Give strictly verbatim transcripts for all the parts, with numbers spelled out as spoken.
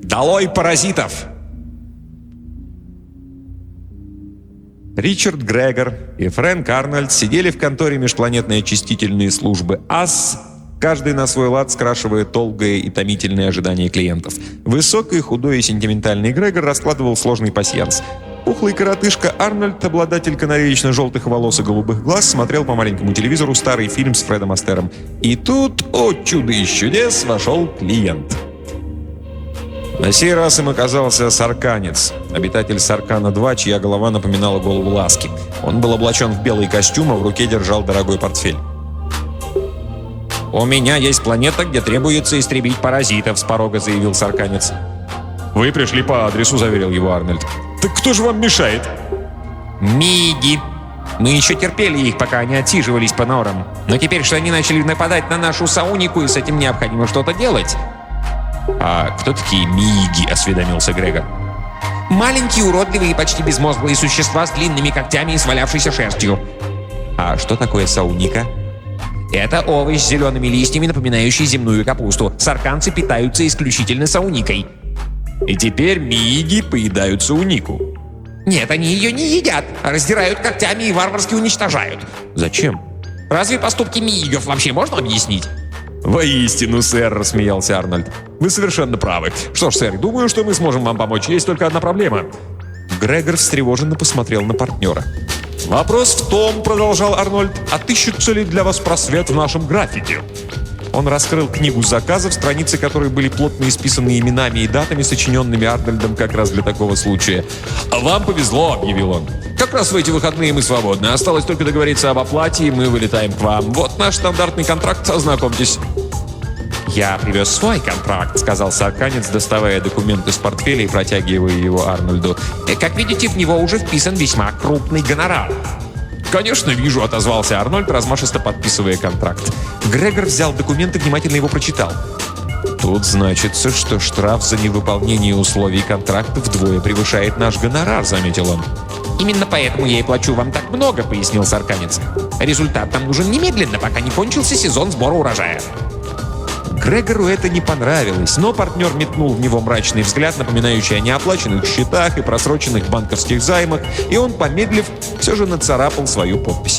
Долой паразитов!» Ричард Грегор и Фрэнк Арнольд сидели в конторе межпланетной очистительной службы АС, каждый на свой лад скрашивая долгое и томительное ожидание клиентов. Высокий, худой и сентиментальный Грегор раскладывал сложный пасьянс. Пухлый коротышка Арнольд, обладатель канареечно-желтых волос и голубых глаз, смотрел по маленькому телевизору старый фильм с Фредом Астером. И тут, о чудо из чудес, вошел клиент. На сей раз им оказался Сарканец, обитатель Саркана-два, чья голова напоминала голову Ласки. Он был облачен в белый костюм, а в руке держал дорогой портфель. «У меня есть планета, где требуется истребить паразитов», — с порога заявил Сарканец. «Вы пришли по адресу», — заверил его Арнольд. «Так кто же вам мешает?» «Миги. Мы еще терпели их, пока они отсиживались по норам. Но теперь, что они начали нападать на нашу Саунику, и с этим необходимо что-то делать». «А кто такие Миги?» — осведомился Грегор. «Маленькие, уродливые и почти безмозглые существа с длинными когтями и свалявшейся шерстью». «А что такое Сауника?» «Это овощ с зелеными листьями, напоминающий земную капусту. Сарканцы питаются исключительно сауникой». «И теперь Миги поедают Саунику?» «Нет, они ее не едят, а раздирают когтями и варварски уничтожают». «Зачем?» «Разве поступки Мигов вообще можно объяснить?» «Воистину, сэр», — рассмеялся Арнольд. «Вы совершенно правы. Что ж, сэр, думаю, что мы сможем вам помочь. Есть только одна проблема». Грегор встревоженно посмотрел на партнера. «Вопрос в том, — продолжал Арнольд, — отыщутся ли для вас просвет в нашем графике?» Он раскрыл книгу заказов, страницы которой были плотно исписаны именами и датами, сочиненными Арнольдом как раз для такого случая. «А вам повезло», — объявил он. «Как раз в эти выходные мы свободны. Осталось только договориться об оплате, и мы вылетаем к вам. Вот наш стандартный контракт, ознакомьтесь». «Я привез свой контракт», — сказал Сарканец, доставая документ из портфеля и протягивая его Арнольду. «Как видите, в него уже вписан весьма крупный гонорар». «Конечно, вижу», — отозвался Арнольд, размашисто подписывая контракт. Грегор взял документ и внимательно его прочитал. «Тут значится, что штраф за невыполнение условий контракта вдвое превышает наш гонорар», — заметил он. «Именно поэтому я и плачу вам так много», — пояснил Сарканец. «Результат нам нужен немедленно, пока не кончился сезон сбора урожая». Грегору это не понравилось, но партнер метнул в него мрачный взгляд, напоминающий о неоплаченных счетах и просроченных банковских займах, и он, помедлив, все же нацарапал свою подпись.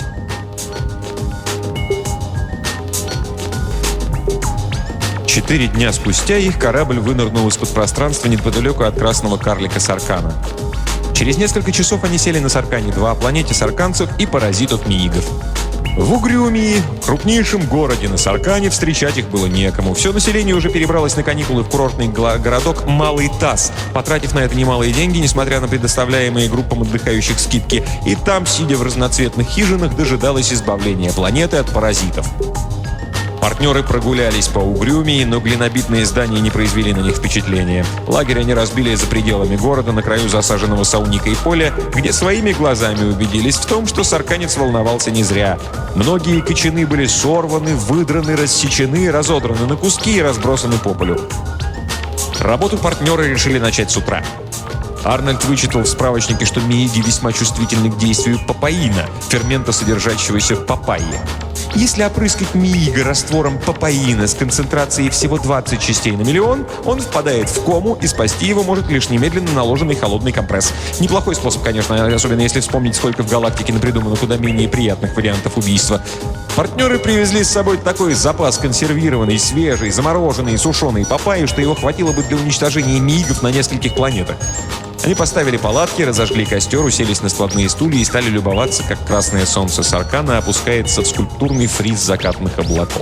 Четыре дня спустя их корабль вынырнул из-под пространства неподалеку от красного карлика Саркана. Через несколько часов они сели на Саркане-два, планете сарканцев и паразитов-миигов. В Угрюмии, крупнейшем городе на Саркане, встречать их было некому. Все население уже перебралось на каникулы в курортный городок Малый Таз, потратив на это немалые деньги, несмотря на предоставляемые группам отдыхающих скидки. И там, сидя в разноцветных хижинах, дожидалось избавления планеты от паразитов. Партнеры прогулялись по Угрюмии, но глинобитные здания не произвели на них впечатления. Лагерь они разбили за пределами города, на краю засаженного сауникой поля, где своими глазами убедились в том, что сарканец волновался не зря. Многие кочаны были сорваны, выдраны, рассечены, разодраны на куски и разбросаны по полю. Работу партнеры решили начать с утра. Арнольд вычитал в справочнике, что мииги весьма чувствительны к действию папаина, фермента, содержащегося в папайе. Если опрыскать миига раствором папаина с концентрацией всего двадцать частей на миллион, он впадает в кому, и спасти его может лишь немедленно наложенный холодный компресс. Неплохой способ, конечно, особенно если вспомнить, сколько в галактике напридумано куда менее приятных вариантов убийства. Партнеры привезли с собой такой запас консервированной, свежей, замороженной и сушеной папайи, что его хватило бы для уничтожения миигов на нескольких планетах. Они поставили палатки, разожгли костер, уселись на складные стулья и стали любоваться, как красное солнце Саркана опускается в скульптурный фриз закатных облаков.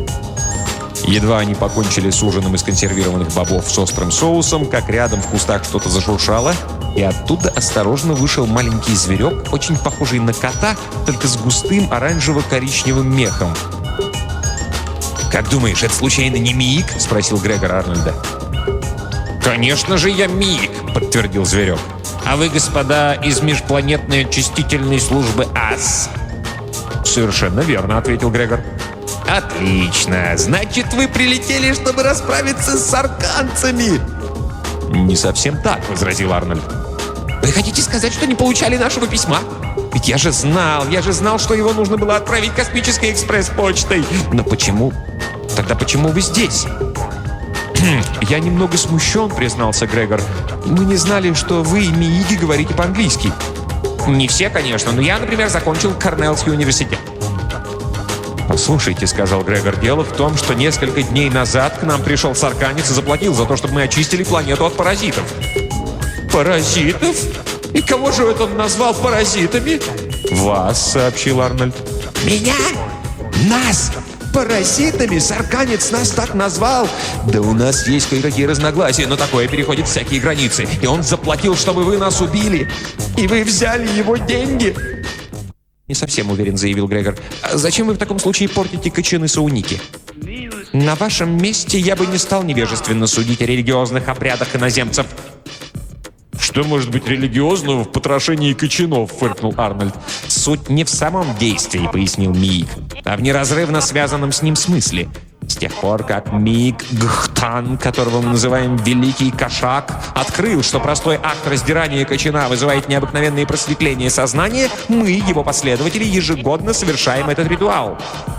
Едва они покончили с ужином из консервированных бобов с острым соусом, как рядом в кустах что-то зашуршало, и оттуда осторожно вышел маленький зверек, очень похожий на кота, только с густым оранжево-коричневым мехом. «Как думаешь, это случайно не миик?» — спросил Грегор Арнольда. «Конечно же я миик», — подтвердил зверек. «А вы, господа, из межпланетной очистительной службы АС?» «Совершенно верно», — ответил Грегор. «Отлично. Значит, вы прилетели, чтобы расправиться с сарканцами?» «Не совсем так», — возразил Арнольд. «Вы хотите сказать, что не получали нашего письма? Ведь я же знал, я же знал, что его нужно было отправить космической экспресс-почтой. Но почему? Тогда почему вы здесь?» «Я немного смущен», — признался Грегор. «Мы не знали, что вы, мииги, говорите по-английски». «Не все, конечно, но я, например, закончил Корнеллский университет». «Послушайте», — сказал Грегор, — «дело в том, что несколько дней назад к нам пришел сарканец и заплатил за то, чтобы мы очистили планету от паразитов». «Паразитов? И кого же это он назвал паразитами?» «Вас», — сообщил Арнольд. «Меня? Нас? Паразитами? Сарканец нас так назвал? Да у нас есть кое-какие разногласия, но такое переходит всякие границы. И он заплатил, чтобы вы нас убили. И вы взяли его деньги». «Не совсем уверен», — заявил Грегор. «А зачем вы в таком случае портите кочаны Сауники?» «На вашем месте я бы не стал невежественно судить о религиозных обрядах иноземцев». «Что может быть религиозного в потрошении кочанов?» — фыркнул Арнольд. «Суть не в самом действии», — пояснил Миик, «а в неразрывно связанном с ним смысле. С тех пор, как Миик Гхтан, которого мы называем Великий Кошак, открыл, что простой акт раздирания кочана вызывает необыкновенное просветление сознания, мы, его последователи, ежегодно совершаем этот ритуал».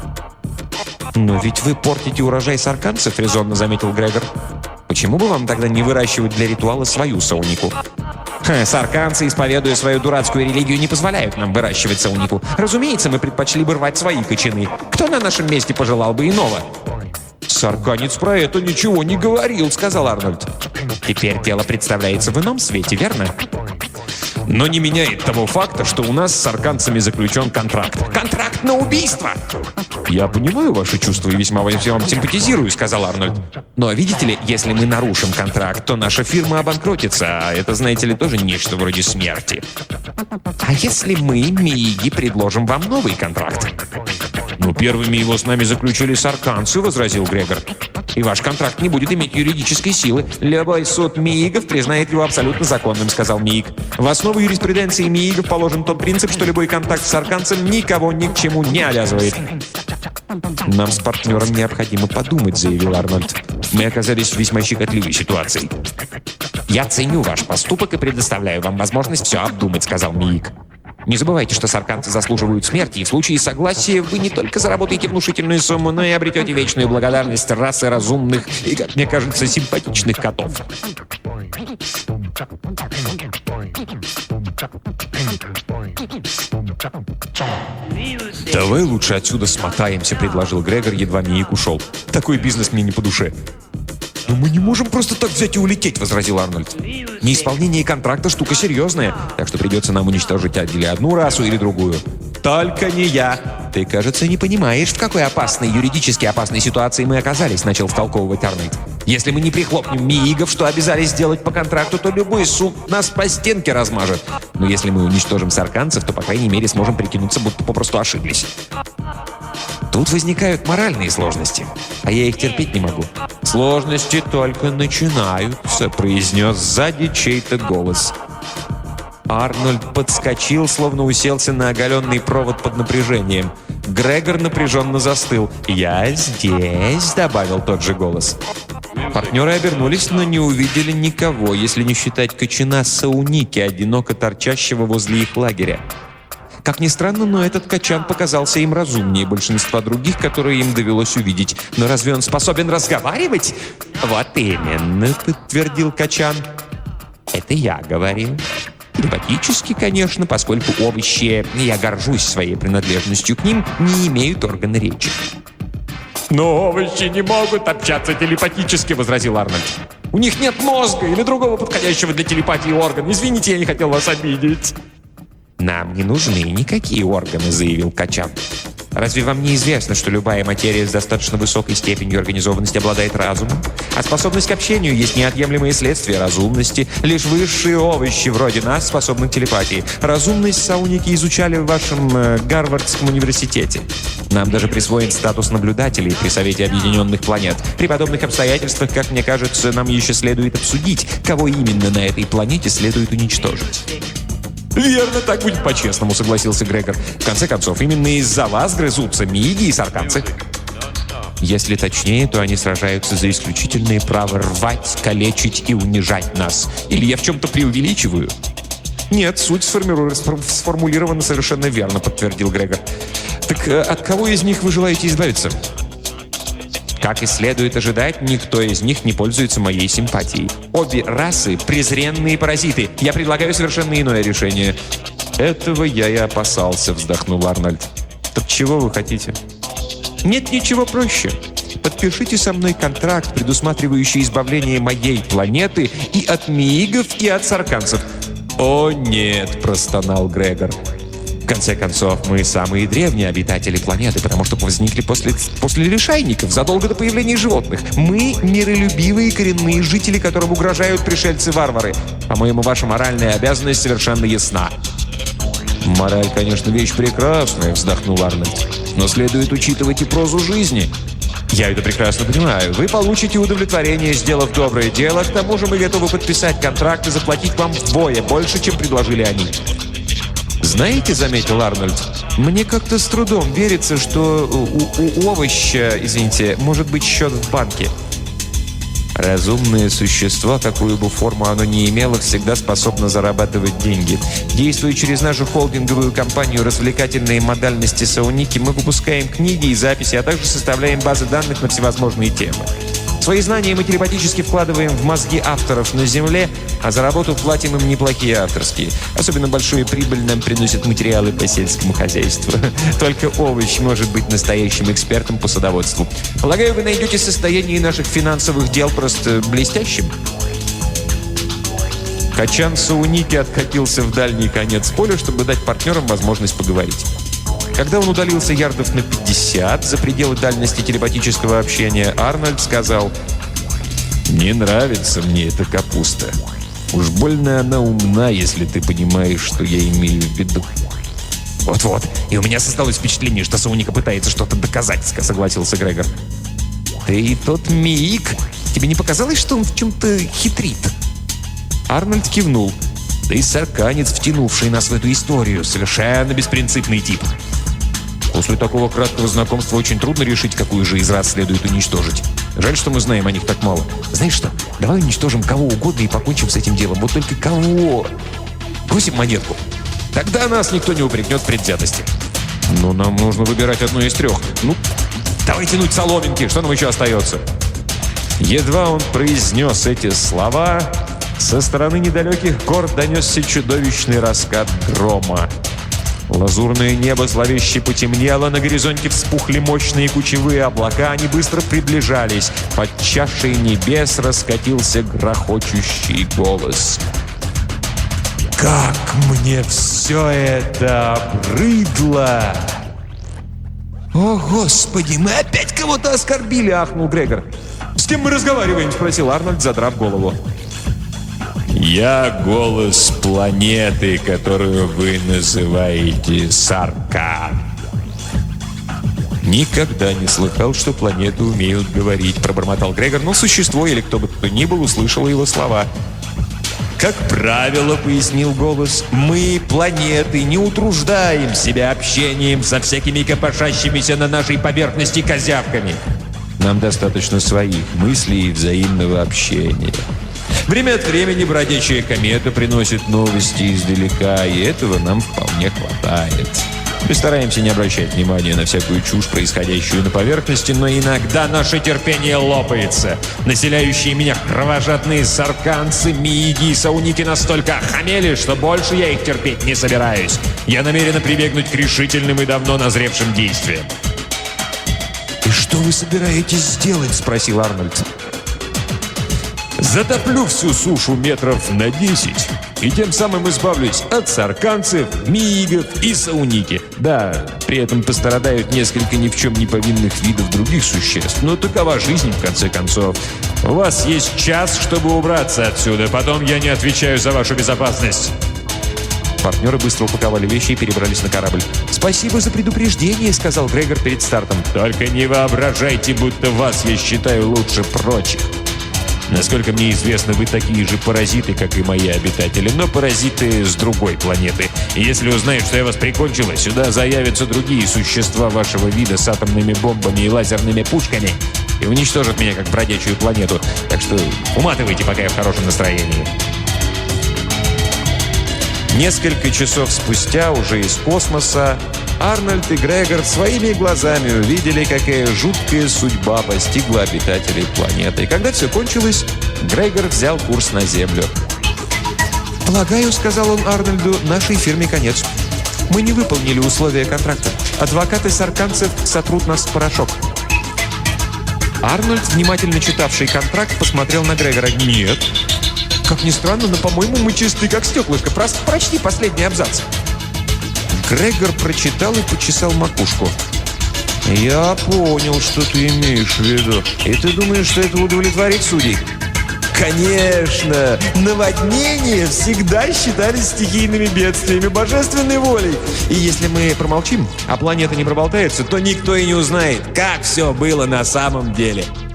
«Но ведь вы портите урожай сарканцев», — резонно заметил Грегор. «Почему бы вам тогда не выращивать для ритуала свою саунику?» Ха, «Сарканцы, исповедуя свою дурацкую религию, не позволяют нам выращивать саунику. Разумеется, мы предпочли бы рвать свои кочаны. Кто на нашем месте пожелал бы иного?» «Сарканец про это ничего не говорил», — сказал Арнольд. «Теперь дело представляется в ином свете, верно?» «Но не меняет того факта, что у нас с сарканцами заключен контракт». «Контракт на убийство!» «Я понимаю ваши чувства и весьма вам симпатизирую», — сказал Арнольд. «Но, видите ли, если мы нарушим контракт, то наша фирма обанкротится, а это, знаете ли, тоже нечто вроде смерти». «А если мы, мииги, предложим вам новый контракт?» «Ну, первыми его с нами заключили сарканцы», — возразил Грегор. «И ваш контракт не будет иметь юридической силы. Любой суд миигов признает его абсолютно законным», — сказал Миик. «В основу юриспруденции миигов положен тот принцип, что любой контакт с сарканцем никого ни к чему не обязывает». «Нам с партнером необходимо подумать», — заявил Арнольд. «Мы оказались в весьма щекотливой ситуации». «Я ценю ваш поступок и предоставляю вам возможность все обдумать», — сказал Миик. «Не забывайте, что сарканцы заслуживают смерти, и в случае согласия вы не только заработаете внушительную сумму, но и обретете вечную благодарность расы разумных и, как мне кажется, симпатичных котов». «Давай лучше отсюда смотаемся», — предложил Грегор, едва Миик ушел. «Такой бизнес мне не по душе». «Но мы не можем просто так взять и улететь», — возразил Арнольд. «Неисполнение контракта — штука серьезная, так что придется нам уничтожить или одну расу, или другую». «Только не я!» «Ты, кажется, не понимаешь, в какой опасной, юридически опасной ситуации мы оказались», — начал втолковывать Арнольд. «Если мы не прихлопнем миигов, что обязались сделать по контракту, то любой суд нас по стенке размажет. Но если мы уничтожим сарканцев, то, по крайней мере, сможем прикинуться, будто попросту ошиблись». «Тут возникают моральные сложности, а я их терпеть не могу». «Сложности только начинаются», — произнес сзади чей-то голос. Арнольд подскочил, словно уселся на оголенный провод под напряжением. Грегор напряженно застыл. «Я здесь», — добавил тот же голос. Партнеры обернулись, но не увидели никого, если не считать кочана Сауники, одиноко торчащего возле их лагеря. Как ни странно, но этот качан показался им разумнее большинства других, которые им довелось увидеть. Но разве он способен разговаривать? «Вот именно», — подтвердил качан. «Это я говорил. Телепатически, конечно, поскольку овощи, я горжусь своей принадлежностью к ним, не имеют органа речи». «Но овощи не могут общаться телепатически», — возразил Арнольд. «У них нет мозга или другого подходящего для телепатии органа. Извините, я не хотел вас обидеть». «Нам не нужны никакие органы», — заявил качан. «Разве вам не известно, что любая материя с достаточно высокой степенью организованности обладает разумом? А способность к общению есть неотъемлемое следствие разумности. Лишь высшие овощи вроде нас способны к телепатии. Разумность сауники изучали в вашем э, Гарвардском университете. Нам даже присвоен статус наблюдателей при Совете Объединенных Планет. При подобных обстоятельствах, как мне кажется, нам еще следует обсудить, кого именно на этой планете следует уничтожить». «Верно, так будет по-честному», — согласился Грегор. «В конце концов, именно из-за вас грызутся мииги и сарканцы». «Если точнее, то они сражаются за исключительное право рвать, калечить и унижать нас. Или я в чем-то преувеличиваю?» «Нет, суть сформулирована совершенно верно», — подтвердил Грегор. «Так от кого из них вы желаете избавиться?» Как и следует ожидать, никто из них не пользуется моей симпатией. Обе расы – презренные паразиты. Я предлагаю совершенно иное решение». «Этого я и опасался», – вздохнул Арнольд. «Так чего вы хотите?» «Нет ничего проще. Подпишите со мной контракт, предусматривающий избавление моей планеты и от миигов, и от сарканцев». «О, нет», – простонал Грегор. «В конце концов, мы самые древние обитатели планеты, потому что возникли после, после лишайников, задолго до появления животных. Мы – миролюбивые коренные жители, которым угрожают пришельцы-варвары. По-моему, ваша моральная обязанность совершенно ясна». «Мораль, конечно, вещь прекрасная», – вздохнул Арнольд. «Но следует учитывать и прозу жизни». «Я это прекрасно понимаю. Вы получите удовлетворение, сделав доброе дело. К тому же мы готовы подписать контракт и заплатить вам вдвое больше, чем предложили они». «Знаете, — заметил Арнольд, — мне как-то с трудом верится, что у, у, у овоща, извините, может быть счет в банке». «Разумное существо, какую бы форму оно ни имело, всегда способно зарабатывать деньги. Действуя через нашу холдинговую компанию «Развлекательные модальности Сауники», мы выпускаем книги и записи, а также составляем базы данных на всевозможные темы. Свои знания мы телепатически вкладываем в мозги авторов на Земле, а за работу платим им неплохие авторские. Особенно большую прибыль нам приносят материалы по сельскому хозяйству. Только овощ может быть настоящим экспертом по садоводству. Полагаю, вы найдете состояние наших финансовых дел просто блестящим?» Качан Сауники откатился в дальний конец поля, чтобы дать партнерам возможность поговорить. Когда он удалился ярдов на пятьдесят за пределы дальности телепатического общения, Арнольд сказал: «Не нравится мне эта капуста. Уж больно она умна, если ты понимаешь, что я имею в виду». «Вот-вот, и у меня создалось впечатление, что Сауника пытается что-то доказать», — согласился Грегор. «Ты и тот миик. Тебе не показалось, что он в чем-то хитрит?» Арнольд кивнул. «Да и сарканец, втянувший нас в эту историю, совершенно беспринципный тип». После такого краткого знакомства очень трудно решить, какую же из рас следует уничтожить. Жаль, что мы знаем о них так мало. Знаешь что, давай уничтожим кого угодно и покончим с этим делом. Вот только кого? Бросим монетку. Тогда нас никто не упрекнет в предвзятости. Но нам нужно выбирать одну из трех. Ну, давай тянуть соломинки. Что нам еще остается? Едва он произнес эти слова, со стороны недалеких гор донесся чудовищный раскат грома. Лазурное небо зловеще потемнело, на горизонте вспухли мощные кучевые облака, они быстро приближались. Под чашей небес раскатился грохочущий голос. «Как мне все это обрыдло!» «О, Господи, мы опять кого-то оскорбили!» — ахнул Грегор. «С кем мы разговариваем?» — спросил Арнольд, задрав голову. «Я голос планеты, которую вы называете Саркан». «Никогда не слыхал, что планеты умеют говорить», — пробормотал Грегор, но существо или кто бы то ни был услышало его слова. «Как правило, — пояснил голос, — мы, планеты, не утруждаем себя общением со всякими копошащимися на нашей поверхности козявками. Нам достаточно своих мыслей и взаимного общения. Время от времени бродячая комета приносит новости издалека, и этого нам вполне хватает. Мы стараемся не обращать внимания на всякую чушь, происходящую на поверхности, но иногда наше терпение лопается. Населяющие меня кровожадные сарканцы, мииги и сауники настолько охамели, что больше я их терпеть не собираюсь. Я намерен прибегнуть к решительным и давно назревшим действиям». «И что вы собираетесь сделать?» — спросил Арнольд. «Затоплю всю сушу метров на десять, и тем самым избавлюсь от сарканцев, миигов и сауники. Да, при этом пострадают несколько ни в чем не повинных видов других существ, но такова жизнь, в конце концов. У вас есть час, чтобы убраться отсюда, потом я не отвечаю за вашу безопасность». Партнеры быстро упаковали вещи и перебрались на корабль. «Спасибо за предупреждение», — сказал Грегор перед стартом. «Только не воображайте, будто вас я считаю лучше прочих. Насколько мне известно, вы такие же паразиты, как и мои обитатели, но паразиты с другой планеты. И если узнаешь, что я вас прикончила, сюда заявятся другие существа вашего вида с атомными бомбами и лазерными пушками и уничтожат меня, как бродячую планету. Так что уматывайте, пока я в хорошем настроении». Несколько часов спустя, уже из космоса, Арнольд и Грегор своими глазами увидели, какая жуткая судьба постигла обитателей планеты. И когда все кончилось, Грегор взял курс на Землю. «Полагаю, — сказал он Арнольду, — нашей фирме конец. Мы не выполнили условия контракта. Адвокаты сарканцев сотрут нас в порошок». Арнольд, внимательно читавший контракт, посмотрел на Грегора. «Нет. Как ни странно, но, по-моему, мы чисты, как стеклышко. Просто прочти последний абзац». Грегор прочитал и почесал макушку. «Я понял, что ты имеешь в виду. И ты думаешь, что это удовлетворит судей?» «Конечно! Наводнения всегда считались стихийными бедствиями, божественной волей. И если мы промолчим, а планета не проболтается, то никто и не узнает, как все было на самом деле».